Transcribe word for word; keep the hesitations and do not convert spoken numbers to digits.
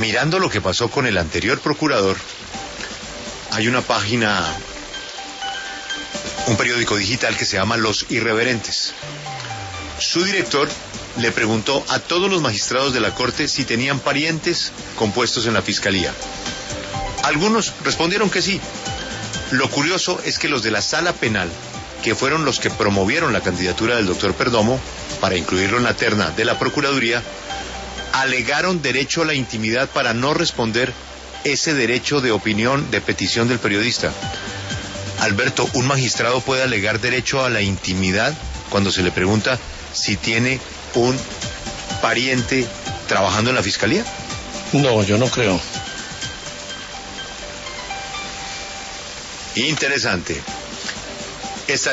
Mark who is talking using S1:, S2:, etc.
S1: mirando lo que pasó con el anterior procurador, hay una página, un periódico digital que se llama Los Irreverentes. Su director le preguntó a todos los magistrados de la Corte si tenían parientes compuestos en la Fiscalía. Algunos respondieron que sí. Lo curioso es que los de la Sala Penal, que fueron los que promovieron la candidatura del doctor Perdomo para incluirlo en la terna de la Procuraduría, alegaron derecho a la intimidad para no responder ese derecho de opinión de petición del periodista. Alberto, ¿un magistrado puede alegar derecho a la intimidad cuando se le pregunta si tiene un pariente trabajando en la Fiscalía?
S2: No, yo no creo.
S1: Interesante.